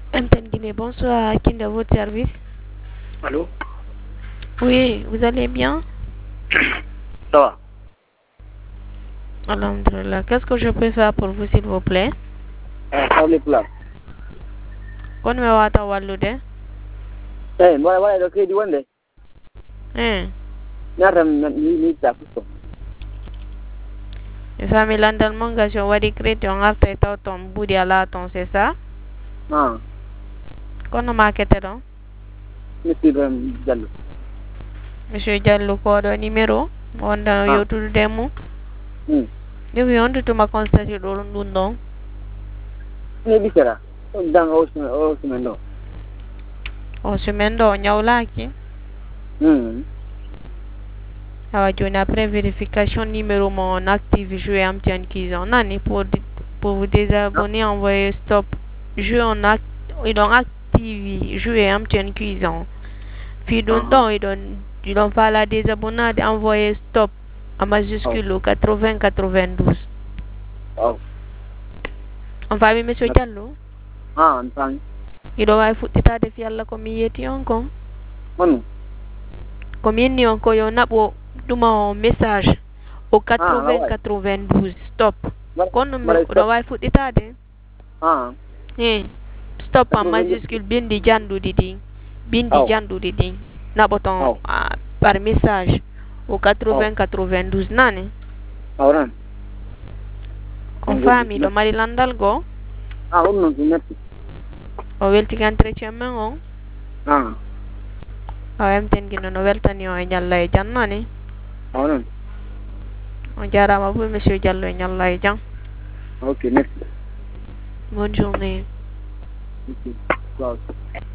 MTN Guinée, bonsoir, qui est à votre service? Allô? Oui, vous allez bien? Ça va? Alhamdulillah. Qu'est-ce que je peux faire pour vous, s'il vous plaît? Table plat. Kon me wata wallude? Wala do kedi wonde. Nyata ni ta fusto. E fami landal monga so wadi crédit on arta taw ton budi ala ton, c'est ça? Kono makete don? Monsieur Diallo. Monsieur Diallo ko do numéro wonda yotude demo? Dewi on to ma constate do ndun don. Ne bisera. Dan o semaine O semaine do nyawlaki? Awa joni après vérification numéro mon active jouer MTN Kizon nani pour vous désabonner envoyer stop jouer en active jouer MTN Kizon puis donc ils don't faire la désabonner envoyer stop en majuscule 80 92. On va mi monsieur Diallo? Ntang. Ido way futtitade fi Allah ko mi yeti on ko? Ko mi ni on ko yo nabo duma message au 80 92 stop. Kono mi do way futtitade? Stop en majuscule bindi jandu didi. Naboton par message au 80 92 nani? Awran. On fami do mari landal go? On merci. O welti entretien men on? MTN Guinée no weltani o e ñalla e jannani? Awran. On jarama bu monsieur Diallo e ñalla e jan. Ok, merci. Bonne journée. Wow.